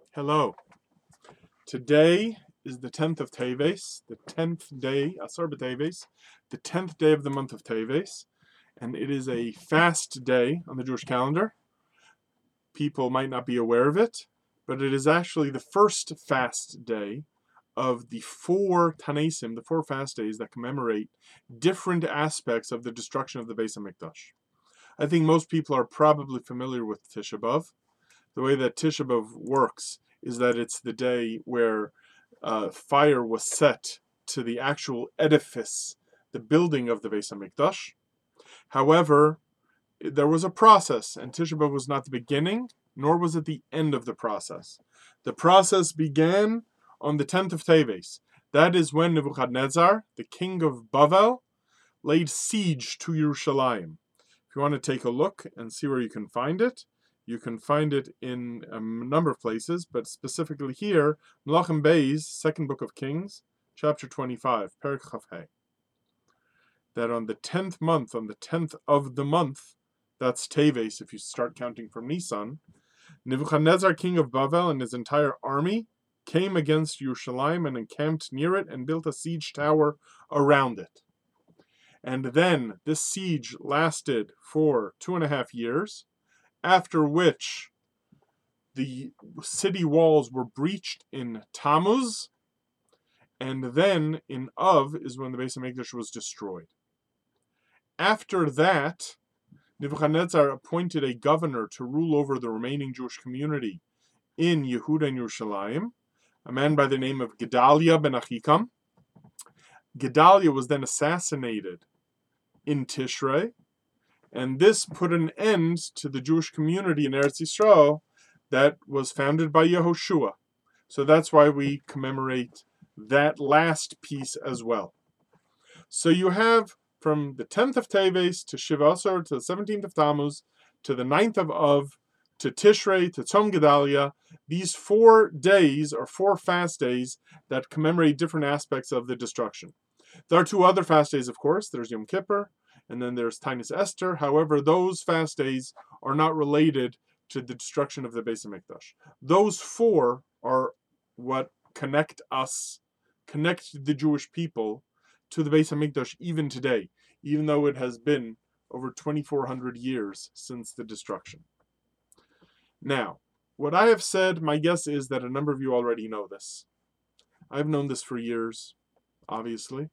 Hello. Today is the 10th of Teves, the 10th day, Asar B'Teves, the 10th day of the month of Teves, and it is a fast day on the Jewish calendar. People might not be aware of it, but it is actually the first fast day of the four Tanesim, the four fast days that commemorate different aspects of the destruction of the Beis HaMikdash. I think most people are probably familiar with Tisha B'Av. The way that Tisha B'Av works is that it's the day where fire was set to the actual edifice, the building of the Beis HaMikdash. However, there was a process, and Tisha B'Av was not the beginning, nor was it the end of the process. The process began on the 10th of Teves. That is when Nebuchadnezzar, the king of Bavel, laid siege to Yerushalayim. If you want to take a look and see where you can find it, you can find it in a number of places, but specifically here, Melachim Bey's second book of Kings, chapter 25, Perek Chaf-Hei. That on the 10th month, on the 10th of the month, that's Teves if you start counting from Nisan, Nebuchadnezzar, king of Bavel, and his entire army came against Yerushalayim and encamped near it and built a siege tower around it. And then this siege lasted for 2.5 years, after which the city walls were breached in Tammuz, and then in Av is when the Beis HaMikdash was destroyed. After that, Nebuchadnezzar appointed a governor to rule over the remaining Jewish community in Yehuda and Yerushalayim, a man by the name of Gedaliah ben Achikam. Gedaliah was then assassinated in Tishrei, and this put an end to the Jewish community in Eretz Yisrael that was founded by Yehoshua. So that's why we commemorate that last piece as well. So you have from the 10th of Teves to Shiva Asar to the 17th of Tammuz to the 9th of Av to Tishrei to Tzom Gedalia, these 4 days are 4 fast days that commemorate different aspects of the destruction. There are 2 other fast days, of course. There's Yom Kippur, and then there's Tainus Esther. However, those fast days are not related to the destruction of the Beis HaMikdash. Those 4 are what connect the Jewish people to the Beis HaMikdash even today, even though it has been over 2,400 years since the destruction. Now, what I have said, my guess is that a number of you already know this. I've known this for years, obviously.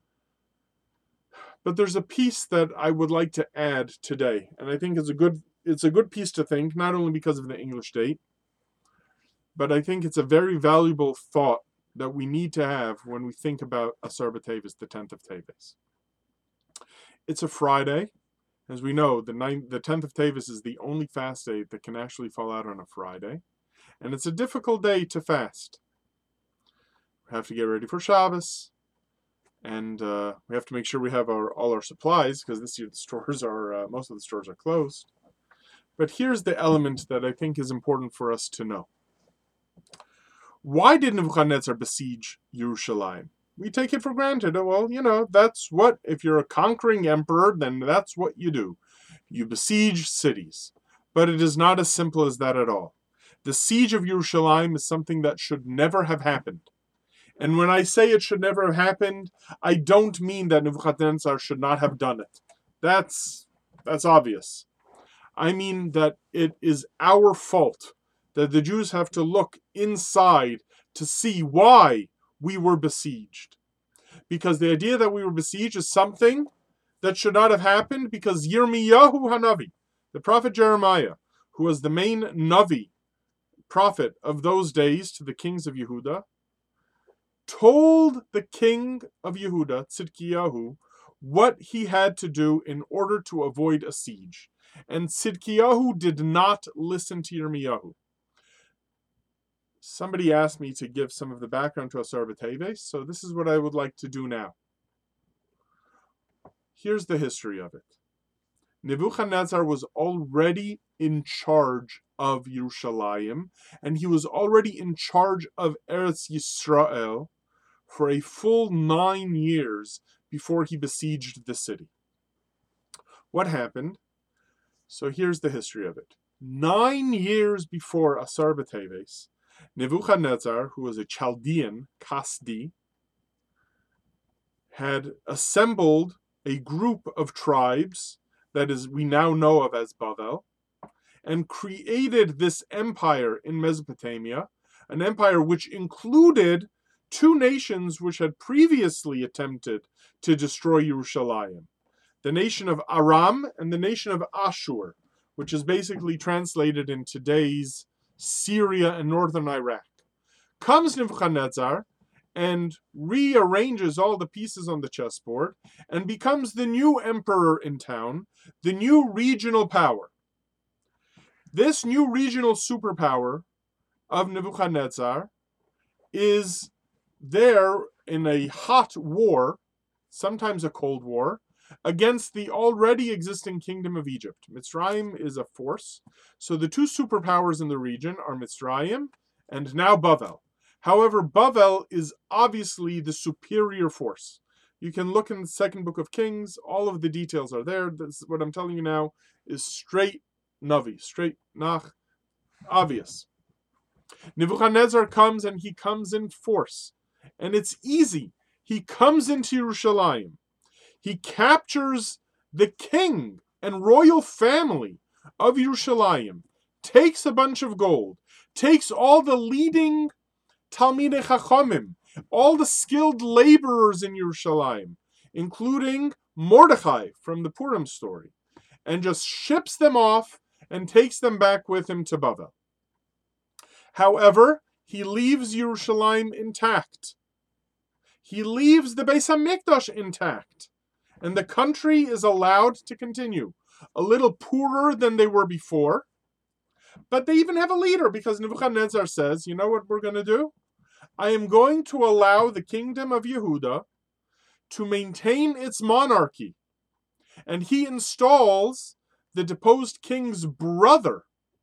But there's a piece that I would like to add today, and I think it's a good piece to think, not only because of the English date, but I think it's a very valuable thought that we need to have when we think about Asar B'Teves, the 10th of Teves. It's a Friday. As we know, the 10th of Teves is the only fast day that can actually fall out on a Friday, and it's a difficult day to fast. We have to get ready for Shabbos, and we have to make sure we have all our supplies, because this year the stores are most of the stores are closed. But here's the element that I think is important for us to know. Why did Nebuchadnezzar besiege Yerushalayim? We take it for granted. Well, that's what, if you're a conquering emperor, then that's what you do. You besiege cities. But it is not as simple as that at all. The siege of Yerushalayim is something that should never have happened. And when I say it should never have happened, I don't mean that Nebuchadnezzar should not have done it. That's obvious. I mean that it is our fault that the Jews have to look inside to see why we were besieged. Because the idea that we were besieged is something that should not have happened, because Yirmiyahu Hanavi, the prophet Jeremiah, who was the main Navi, prophet of those days to the kings of Yehuda, told the king of Yehuda, Tzidkiyahu, what he had to do in order to avoid a siege. And Tzidkiyahu did not listen to Yirmiyahu. Somebody asked me to give some of the background to Asar B'Teves, so this is what I would like to do now. Here's the history of it. Nebuchadnezzar was already in charge of Yerushalayim, and he was already in charge of Eretz Yisrael for a full 9 years before he besieged the city. What happened? So here's the history of it. 9 years before Asar B'Teves, Nebuchadnezzar, who was a Chaldean, Kasdi, had assembled a group of tribes that is we now know of as Bavel, and created this empire in Mesopotamia, an empire which included two nations which had previously attempted to destroy Yerushalayim, the nation of Aram and the nation of Ashur, which is basically translated in today's Syria and northern Iraq. Comes Nebuchadnezzar and rearranges all the pieces on the chessboard and becomes the new emperor in town, the new regional power. This new regional superpower of Nebuchadnezzar is there in a hot war, sometimes a cold war, against the already existing kingdom of Egypt. Mitzrayim is a force, so the two superpowers in the region are Mitzrayim and now Bavel. However, Bavel is obviously the superior force. You can look in the second book of Kings, all of the details are there. This, what I'm telling you now is straight Navi, straight Nach, obvious. Nebuchadnezzar comes and he comes in force. And it's easy. He comes into Yerushalayim. He captures the king and royal family of Yerushalayim, takes a bunch of gold, takes all the leading Talmidei Chachamim, all the skilled laborers in Yerushalayim, including Mordechai from the Purim story, and just ships them off and takes them back with him to Bavel. However, he leaves Yerushalayim intact. He leaves the Beis HaMikdash intact. And the country is allowed to continue. A little poorer than they were before. But they even have a leader because Nebuchadnezzar says, you know what we're going to do? I am going to allow the kingdom of Yehuda to maintain its monarchy. And he installs the deposed king's brother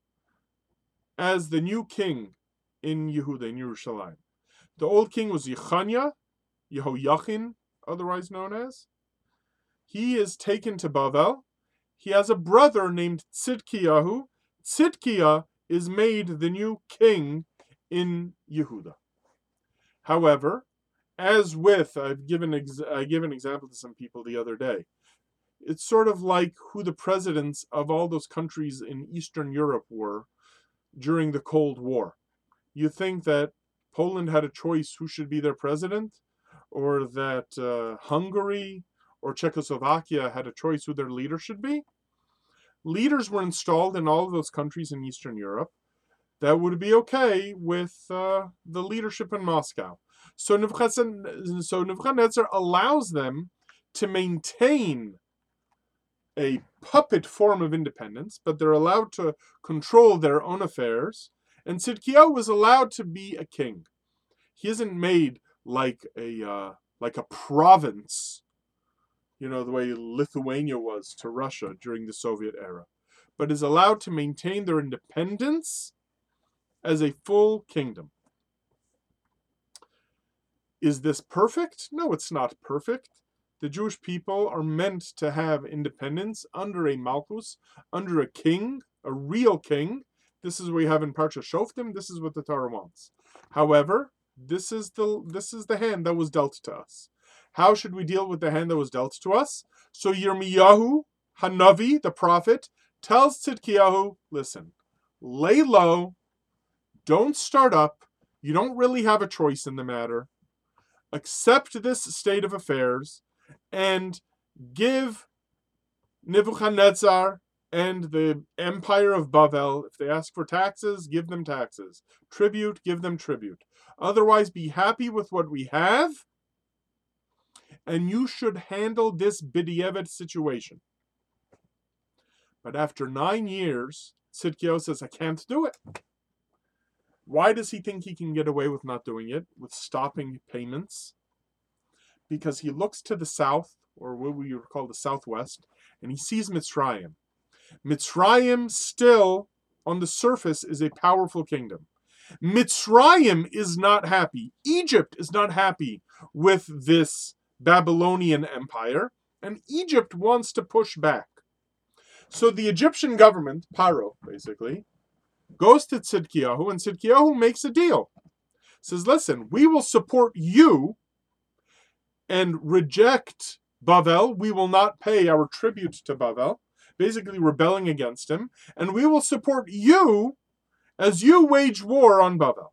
as the new king in Yehuda, in Yerushalayim. The old king was Yechaniah, Yehoiachin, otherwise known as. He is taken to Bavel. He has a brother named Tzidkiyahu. Tzidkiah is made the new king in Yehuda. However, as with, I gave an example to some people the other day. It's sort of like who the presidents of all those countries in Eastern Europe were during the Cold War. You think that Poland had a choice who should be their president, or that Hungary or Czechoslovakia had a choice who their leader should be? Leaders were installed in all of those countries in Eastern Europe that would be okay with the leadership in Moscow. So Nebuchadnezzar allows them to maintain a puppet form of independence, but they're allowed to control their own affairs. And Tzidkiyahu was allowed to be a king. He isn't made like a province, you know, the way Lithuania was to Russia during the Soviet era, but is allowed to maintain their independence as a full kingdom. Is this perfect? No, it's not perfect. The Jewish people are meant to have independence under a Malchus, under a king, a real king. This is what we have in Parsha Shoftim. This is what the Torah wants. However, this is the hand that was dealt to us. How should we deal with the hand that was dealt to us? So Yirmiyahu, Hanavi, the prophet, tells Tzidkiyahu, listen, lay low, don't start up, you don't really have a choice in the matter, accept this state of affairs, and give Nebuchadnezzar and the empire of Bavel, if they ask for taxes, give them taxes. Tribute, give them tribute. Otherwise, be happy with what we have, and you should handle this b'diavad situation. But after 9 years, Tzidkiyahu says, I can't do it. Why does he think he can get away with not doing it, with stopping payments? Because he looks to the south, or what we would call the southwest, and he sees Mitzrayim. Mitzrayim still, on the surface, is a powerful kingdom. Mitzrayim is not happy. Egypt is not happy with this Babylonian empire, and Egypt wants to push back. So the Egyptian government, Paro, basically, goes to Tzidkiyahu, and Tzidkiyahu makes a deal. Says, listen, we will support you and reject Bavel. We will not pay our tribute to Bavel, basically rebelling against him, and we will support you as you wage war on Bavel.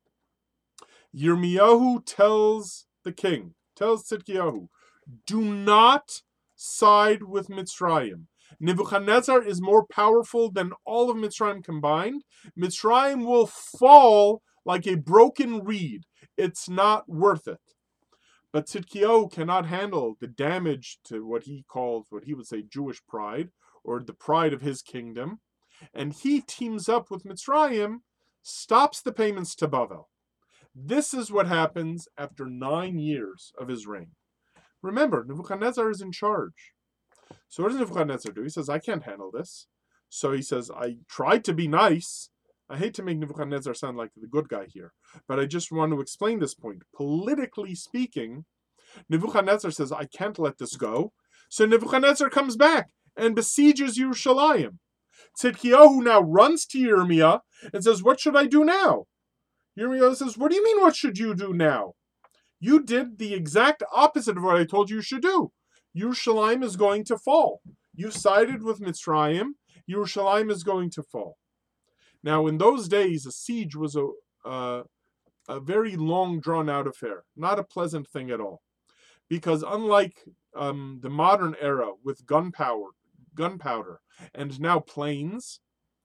Yirmiyahu tells the king, tells Tzidkiyahu, do not side with Mitzrayim. Nebuchadnezzar is more powerful than all of Mitzrayim combined. Mitzrayim will fall like a broken reed. It's not worth it. But Tzidkiyahu cannot handle the damage to what he calls, what he would say, Jewish pride, or the pride of his kingdom. And he teams up with Mitzrayim, stops the payments to Bavel. This is what happens after 9 years of his reign. Remember, Nebuchadnezzar is in charge. So what does Nebuchadnezzar do? He says, I can't handle this. So he says, I tried to be nice. I hate to make Nebuchadnezzar sound like the good guy here, but I just want to explain this point. Politically speaking, Nebuchadnezzar says, I can't let this go. So Nebuchadnezzar comes back and besieges Yerushalayim. Tzidkiyahu now runs to Yirmiyah and says, what should I do now? Yirmiyah says, what do you mean, what should you do now? You did the exact opposite of what I told you should do. Yerushalayim is going to fall. You sided with Mitzrayim. Yerushalayim is going to fall. Now, in those days, a siege was a very long, drawn-out affair. Not a pleasant thing at all. Because unlike the modern era with gunpowder, and now planes,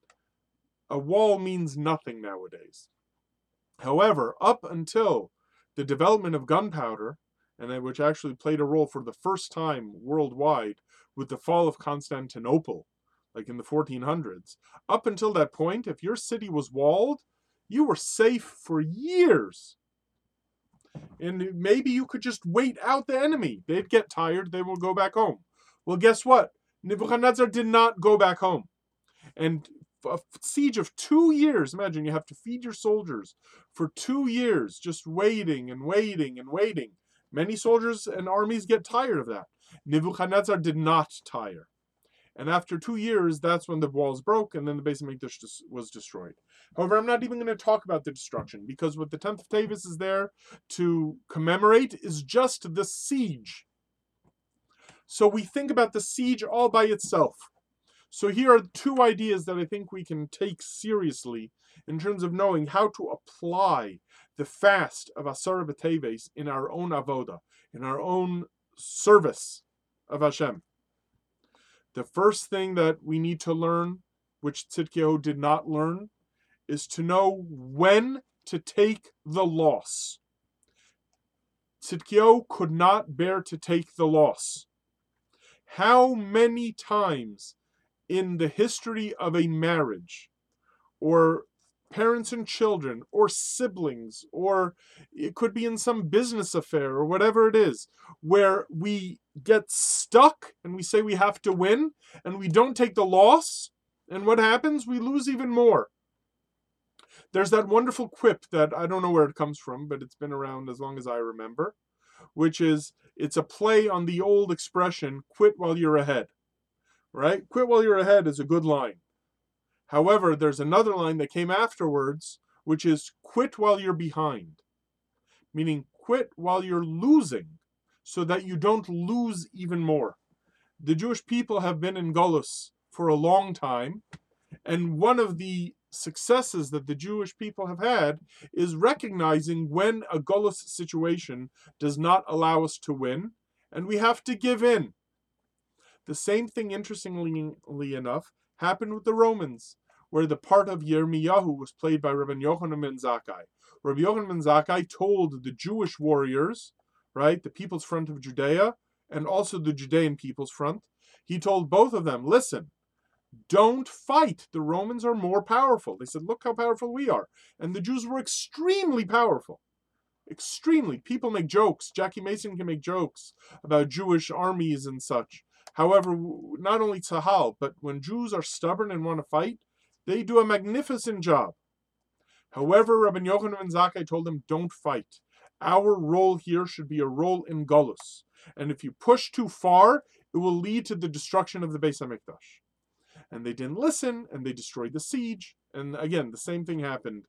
a wall means nothing nowadays. However, up until the development of gunpowder, and which actually played a role for the first time worldwide with the fall of Constantinople, like in the 1400s, up until that point, if your city was walled, you were safe for years. And maybe you could just wait out the enemy. They'd get tired, they will go back home. Well, guess what? Nebuchadnezzar did not go back home. And a siege of 2 years, imagine you have to feed your soldiers for 2 years, just waiting and waiting and waiting. Many soldiers and armies get tired of that. Nebuchadnezzar did not tire. And after 2 years, that's when the walls broke, and then the Beis Hamikdash was destroyed. However, I'm not even going to talk about the destruction, because what the 10th of Teves is there to commemorate is just the siege. So we think about the siege all by itself. So here are 2 ideas that I think we can take seriously in terms of knowing how to apply the fast of Asara B'Teves in our own avoda, in our own service of Hashem. The first thing that we need to learn, which Tzidkiyahu did not learn, is to know when to take the loss. Tzidkiyahu could not bear to take the loss. How many times in the history of a marriage, or parents and children, or siblings, or it could be in some business affair, or whatever it is, where we get stuck and we say we have to win, and we don't take the loss, and what happens? We lose even more. There's that wonderful quip that I don't know where it comes from, but it's been around as long as I remember, which is, it's a play on the old expression, quit while you're ahead. Right? Quit while you're ahead is a good line. However, there's another line that came afterwards, which is quit while you're behind. Meaning quit while you're losing, so that you don't lose even more. The Jewish people have been in Golus for a long time, and one of the successes that the Jewish people have had is recognizing when a Golus situation does not allow us to win, and we have to give in. The same thing, interestingly enough, happened with the Romans, where the part of Yirmiyahu was played by Rabbi Yochanan ben Zakkai. Rabbi Yochanan ben Zakkai told the Jewish warriors, right, the People's Front of Judea, and also the Judean People's Front, he told both of them, listen, don't fight. The Romans are more powerful. They said, look how powerful we are. And the Jews were extremely powerful. Extremely. People make jokes. Jackie Mason can make jokes about Jewish armies and such. However, not only Tzahal, but when Jews are stubborn and want to fight, they do a magnificent job. However, Rabbi Yochanan ben Zakkai told them, don't fight. Our role here should be a role in Golus. And if you push too far, it will lead to the destruction of the Beis Hamikdash. And they didn't listen, and they destroyed the siege. And again, the same thing happened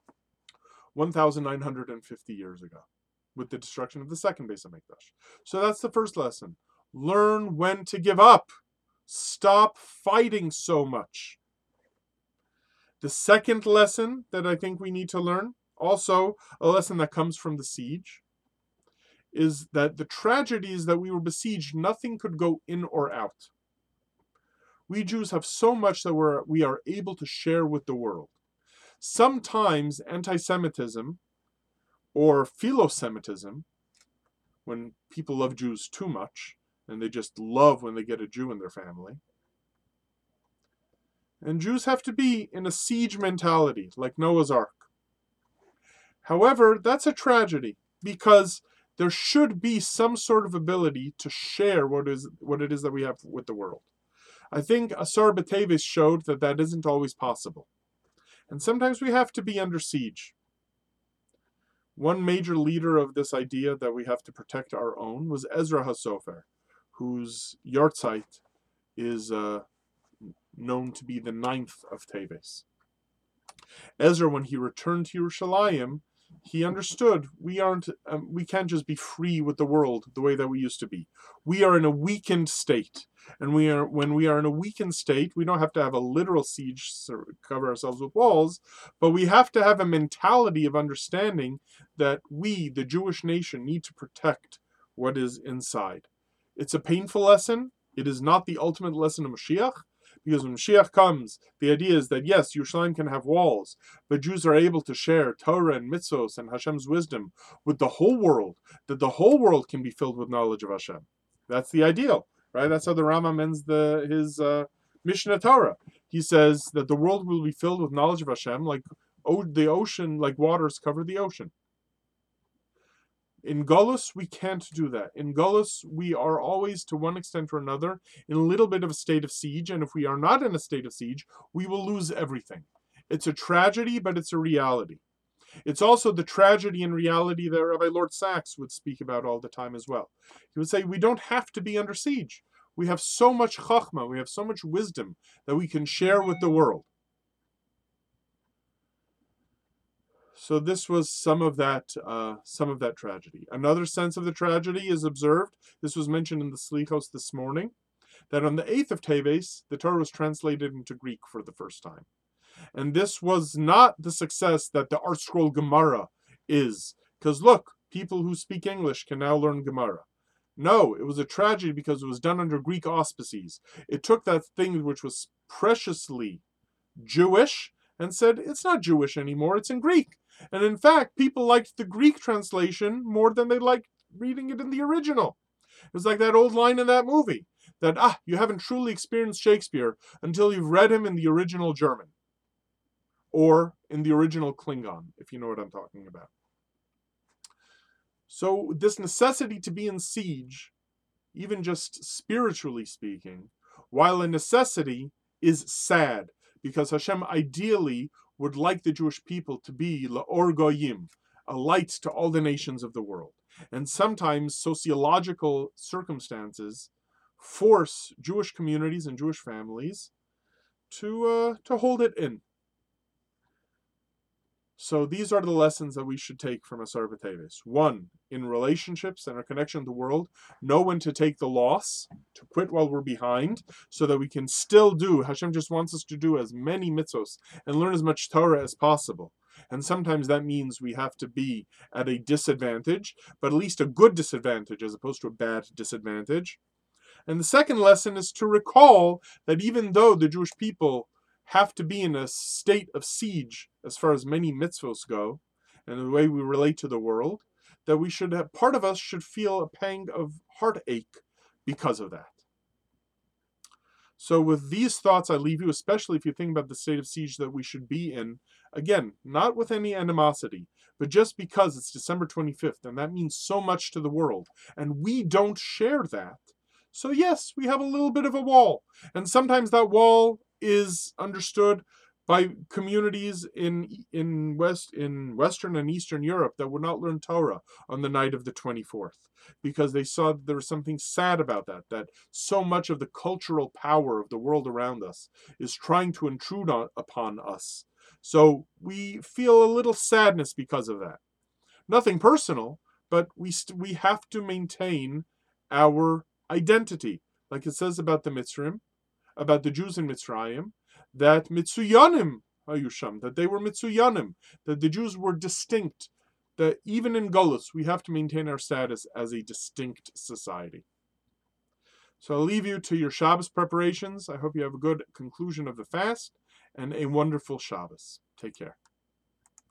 1,950 years ago with the destruction of the second Beis HaMikdash. So that's the first lesson. Learn when to give up. Stop fighting so much. The second lesson that I think we need to learn, also a lesson that comes from the siege, is that the tragedies that we were besieged, nothing could go in or out. We Jews have so much that we are able to share with the world. Sometimes anti-Semitism or philo-Semitism, when people love Jews too much, and they just love when they get a Jew in their family. And Jews have to be in a siege mentality, like Noah's Ark. However, that's a tragedy, because there should be some sort of ability to share what it is that we have with the world. I think Asar B'Teves showed that that isn't always possible. And sometimes we have to be under siege. One major leader of this idea that we have to protect our own was Ezra HaSofer, whose yahrzeit is known to be the 9th of Teves. Ezra, when he returned to Yerushalayim, he understood we can't just be free with the world the way that we used to be. We are in a weakened state. And when we are in a weakened state, we don't have to have a literal siege, cover ourselves with walls, but we have to have a mentality of understanding that we, the Jewish nation, need to protect what is inside. It's a painful lesson. It is not the ultimate lesson of Mashiach, because when Mashiach comes, the idea is that yes, Yerushalayim can have walls, but Jews are able to share Torah and mitzvos and Hashem's wisdom with the whole world, that the whole world can be filled with knowledge of Hashem. That's the ideal, right? That's how the Rambam ends his Mishnah Torah. He says that the world will be filled with knowledge of Hashem, like the ocean, like waters cover the ocean. In Golus, we can't do that. In Golus, we are always, to one extent or another, in a little bit of a state of siege, and if we are not in a state of siege, we will lose everything. It's a tragedy, but it's a reality. It's also the tragedy and reality that Rabbi Lord Sachs would speak about all the time as well. He would say, we don't have to be under siege. We have so much chachma, we have so much wisdom that we can share with the world. So this was some of that tragedy. Another sense of the tragedy is observed. This was mentioned in the Slichos this morning, that on the 8th of Teves, the Torah was translated into Greek for the first time. And this was not the success that the ArtScroll Gemara is. Because look, people who speak English can now learn Gemara. No, it was a tragedy because it was done under Greek auspices. It took that thing which was preciously Jewish and said, it's not Jewish anymore, it's in Greek. And in fact, people liked the Greek translation more than they liked reading it in the original. It was like that old line in that movie, that, you haven't truly experienced Shakespeare until you've read him in the original German. Or in the original Klingon, if you know what I'm talking about. So this necessity to be in siege, even just spiritually speaking, while a necessity, is sad, because Hashem ideally would like the Jewish people to be La'or Goyim, a light to all the nations of the world. And sometimes sociological circumstances force Jewish communities and Jewish families to hold it in. So these are the lessons that we should take from Asar B'Teves. 1, in relationships and our connection to the world, know when to take the loss, to quit while we're behind, so that we can still do, Hashem just wants us to do as many mitzvos and learn as much Torah as possible. And sometimes that means we have to be at a disadvantage, but at least a good disadvantage as opposed to a bad disadvantage. And the second lesson is to recall that even though the Jewish people have to be in a state of siege as far as many mitzvos go, and the way we relate to the world, that we should have, part of us should feel a pang of heartache because of that. So with these thoughts, I leave you, especially if you think about the state of siege that we should be in. Again, not with any animosity, but just because it's December 25th, and that means so much to the world, and we don't share that. So yes, we have a little bit of a wall, and sometimes that wall is understood by communities in Western and Eastern Europe that would not learn Torah on the night of the 24th, because they saw that there was something sad about that so much of the cultural power of the world around us is trying to intrude upon us. So we feel a little sadness because of that. Nothing personal, but we have to maintain our identity, like it says about the Mitzrim, about the Jews in Mitzrayim, that Mitsuyanim Hayusham, that they were Mitsuyanim, that the Jews were distinct, that even in Golus we have to maintain our status as a distinct society. So I'll leave you to your Shabbos preparations. I hope you have a good conclusion of the fast and a wonderful Shabbos. Take care.